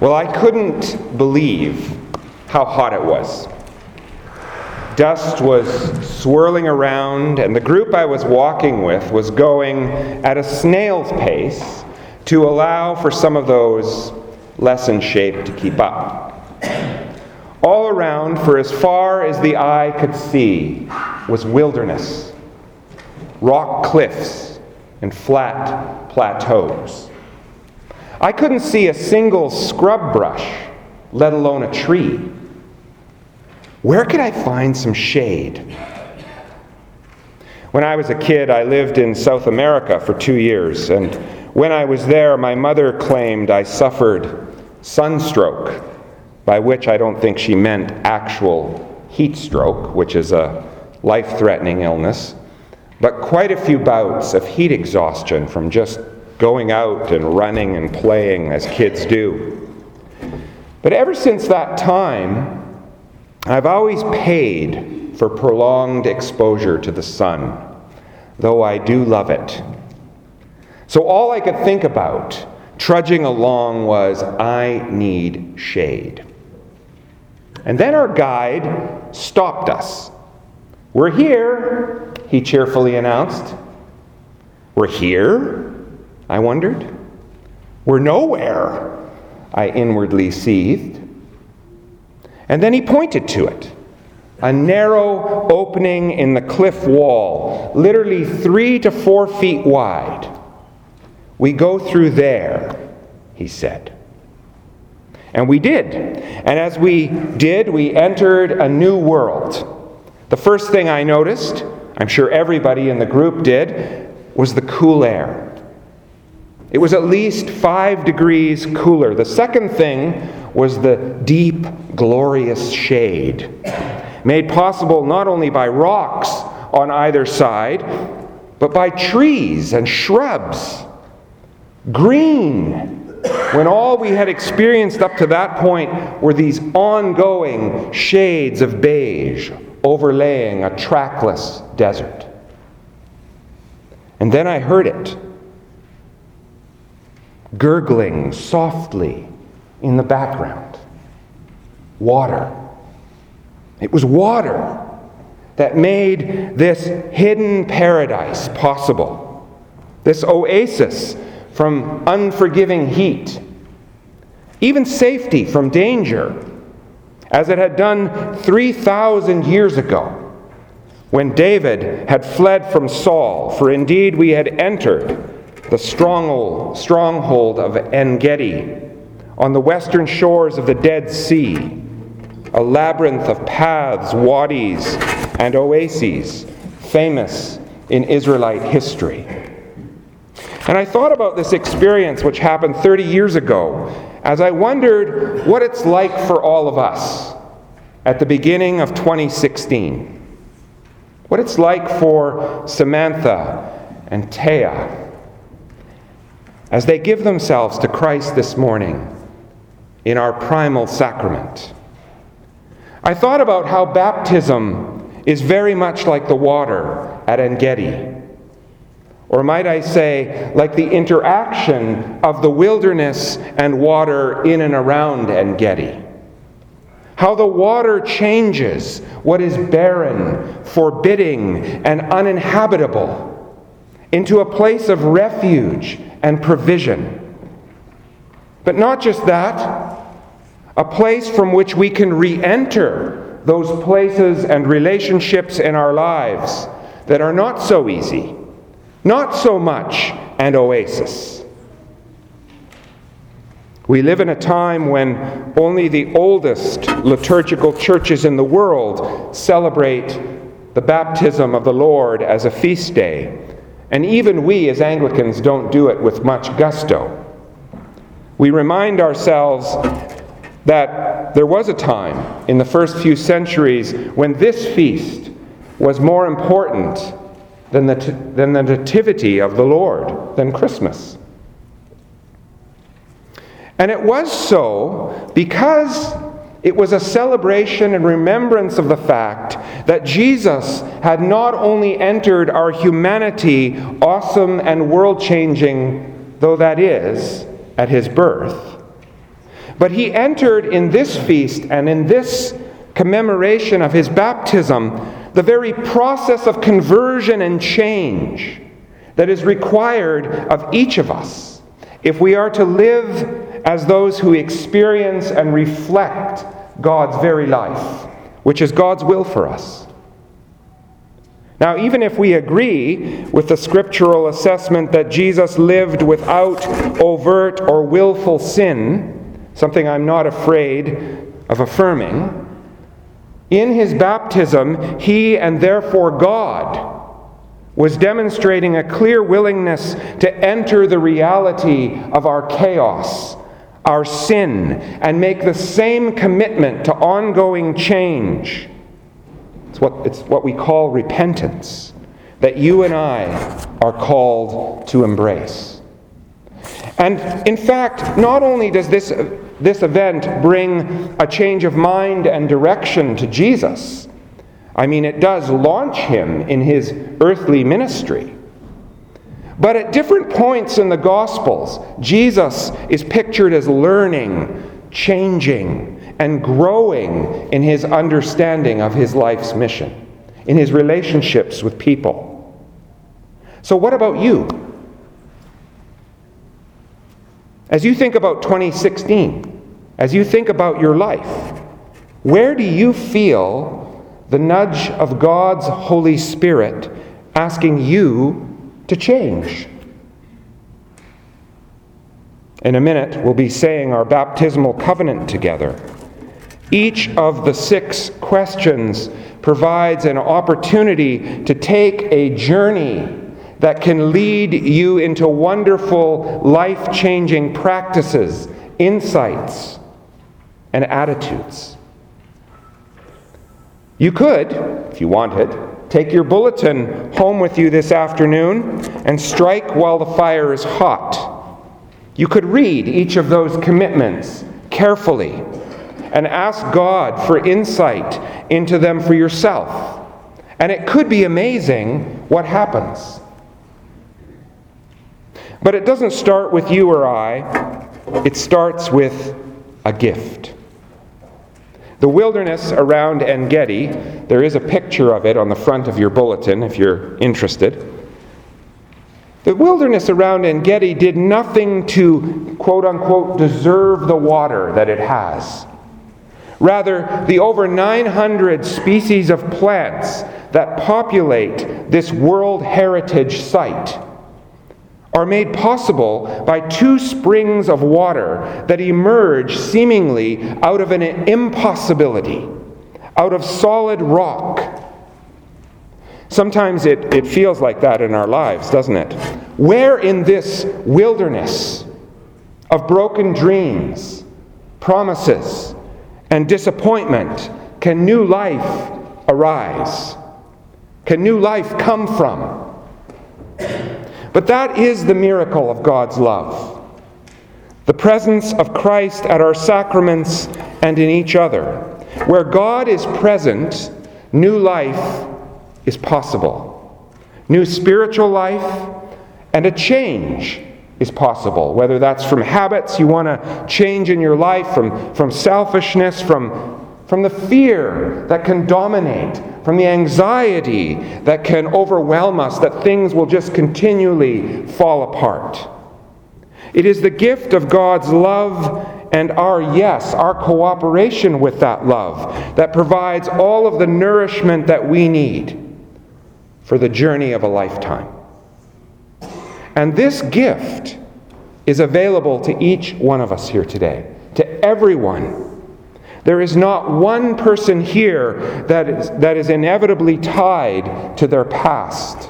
Well, I couldn't believe how hot it was. Dust was swirling around, and the group I was walking with was going at a snail's pace to allow for some of those less in shape to keep up. All around, for as far as the eye could see, was wilderness, rock cliffs, and flat plateaus. I couldn't see a single scrub brush, let alone a tree. Where could I find some shade? When I was a kid, I lived in South America for 2 years, and when I was there, my mother claimed I suffered sunstroke, by which I don't think she meant actual heat stroke, which is a life-threatening illness, but quite a few bouts of heat exhaustion from just going out and running and playing as kids do. But ever since that time, I've always paid for prolonged exposure to the sun, though I do love it. So all I could think about, trudging along, was, I need shade. And then our guide stopped us. "We're here," he cheerfully announced. "We're here?" I wondered. "We're nowhere," I inwardly seethed. And then he pointed to it, a narrow opening in the cliff wall, literally 3 to 4 feet wide. "We go through there," he said. And we did. And as we did, we entered a new world. The first thing I noticed, I'm sure everybody in the group did, was the cool air. It was at least 5 degrees cooler. The second thing was the deep, glorious shade, made possible not only by rocks on either side, but by trees and shrubs. Green, when all we had experienced up to that point were these ongoing shades of beige overlaying a trackless desert. And then I heard it, gurgling softly in the background. Water. It was water that made this hidden paradise possible. This oasis from unforgiving heat. Even safety from danger, as it had done 3,000 years ago, when David had fled from Saul, for indeed we had entered the stronghold of En-Gedi, on the western shores of the Dead Sea, a labyrinth of paths, wadis, and oases, famous in Israelite history. And I thought about this experience which happened 30 years ago, as I wondered what it's like for all of us at the beginning of 2016. What it's like for Samantha and Taya as they give themselves to Christ this morning in our primal sacrament. I thought about how baptism is very much like the water at En-Gedi. Or might I say, like the interaction of the wilderness and water in and around En-Gedi. How the water changes what is barren, forbidding, and uninhabitable into a place of refuge and provision. But not just that, a place from which we can re-enter those places and relationships in our lives that are not so easy, not so much an oasis. We live in a time when only the oldest liturgical churches in the world celebrate the baptism of the Lord as a feast day, and even we as Anglicans don't do it with much gusto. We remind ourselves that there was a time in the first few centuries when this feast was more important than the nativity of the Lord, than Christmas. And it was so because it was a celebration and remembrance of the fact that Jesus had not only entered our humanity, awesome and world-changing though that is, at his birth, But he entered in this feast and in this commemoration of his baptism the very process of conversion and change that is required of each of us if we are to live as those who experience and reflect God's very life, which is God's will for us. Now, even if we agree with the scriptural assessment that Jesus lived without overt or willful sin, something I'm not afraid of affirming, in his baptism, he, and therefore God, was demonstrating a clear willingness to enter the reality of our chaos, our sin, and make the same commitment to ongoing change. It's what we call repentance, that you and I are called to embrace. And in fact, not only does this event bring a change of mind and direction to Jesus, it does launch him in his earthly ministry. But at different points in the Gospels, Jesus is pictured as learning, changing, and growing in his understanding of his life's mission, in his relationships with people. So what about you? As you think about 2016, as you think about your life, where do you feel the nudge of God's Holy Spirit asking you to change? In a minute, we'll be saying our baptismal covenant together. Each of the 6 questions provides an opportunity to take a journey that can lead you into wonderful, life-changing practices, insights, and attitudes. You could, if you wanted, take your bulletin home with you this afternoon and strike while the fire is hot. You could read each of those commitments carefully and ask God for insight into them for yourself. And it could be amazing what happens. But it doesn't start with you or I. It starts with a gift. The wilderness around En-Gedi, there is a picture of it on the front of your bulletin if you're interested. The wilderness around En-Gedi did nothing to, quote-unquote, deserve the water that it has. Rather, the over 900 species of plants that populate this World Heritage Site are made possible by 2 springs of water that emerge seemingly out of an impossibility, out of solid rock. Sometimes it feels like that in our lives, doesn't it? Where in this wilderness of broken dreams, promises, and disappointment can new life arise? Can new life come from? But that is the miracle of God's love. The presence of Christ at our sacraments and in each other. Where God is present, new life is possible. New spiritual life and a change is possible. Whether that's from habits you want to change in your life, from selfishness, from the fear that can dominate, from the anxiety that can overwhelm us, that things will just continually fall apart. It is the gift of God's love and our cooperation with that love that provides all of the nourishment that we need for the journey of a lifetime. And this gift is available to each one of us here today, to everyone. There is not one person here that is inevitably tied to their past,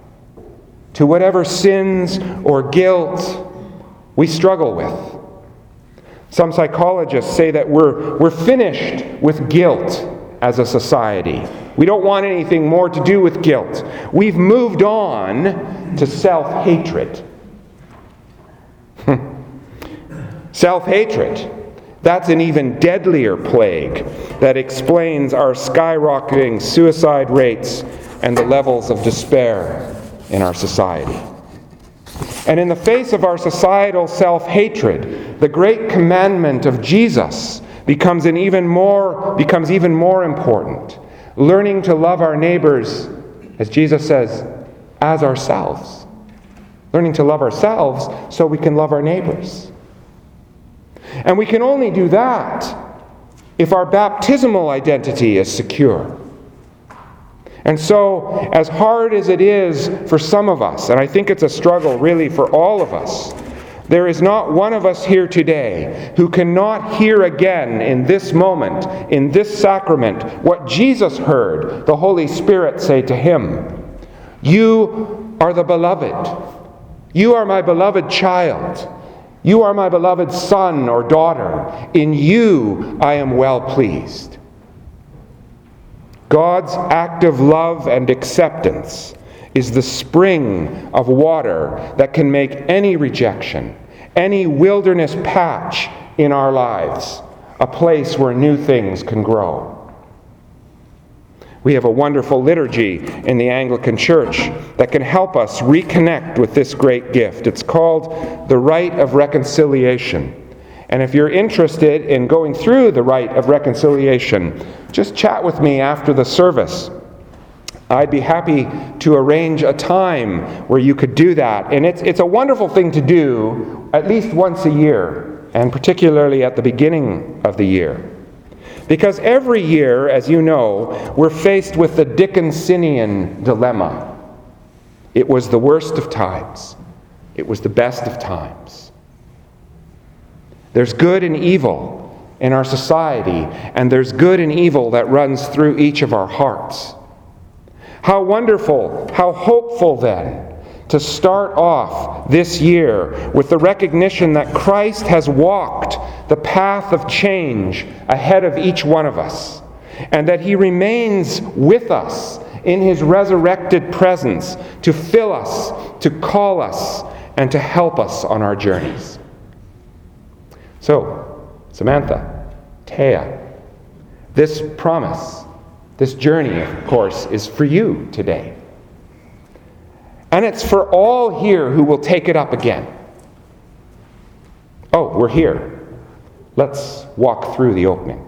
to whatever sins or guilt we struggle with. Some psychologists say that we're finished with guilt as a society. We don't want anything more to do with guilt. We've moved on to self-hatred. Self-hatred. That's an even deadlier plague that explains our skyrocketing suicide rates and the levels of despair in our society. And in the face of our societal self-hatred, the great commandment of Jesus becomes even more important. Learning to love our neighbors, as Jesus says, as ourselves. Learning to love ourselves so we can love our neighbors. And we can only do that if our baptismal identity is secure. And so, as hard as it is for some of us, and I think it's a struggle really for all of us, there is not one of us here today who cannot hear again in this moment, in this sacrament, what Jesus heard the Holy Spirit say to him. You are the beloved. You are my beloved child. You are my beloved son or daughter. In you I am well pleased. God's active love and acceptance is the spring of water that can make any rejection, any wilderness patch in our lives, a place where new things can grow. We have a wonderful liturgy in the Anglican Church that can help us reconnect with this great gift. It's called the Rite of Reconciliation. And if you're interested in going through the Rite of Reconciliation, just chat with me after the service. I'd be happy to arrange a time where you could do that. And it's a wonderful thing to do at least once a year, and particularly at the beginning of the year. Because every year, as you know, we're faced with the Dickensian dilemma. It was the worst of times. It was the best of times. There's good and evil in our society, and there's good and evil that runs through each of our hearts. How wonderful, how hopeful then, to start off this year with the recognition that Christ has walked the path of change ahead of each one of us, and that he remains with us in his resurrected presence to fill us, to call us, and to help us on our journeys. So, Samantha, Taya, this promise, this journey, of course, is for you today. And it's for all here who will take it up again. Oh, we're here. Let's walk through the opening.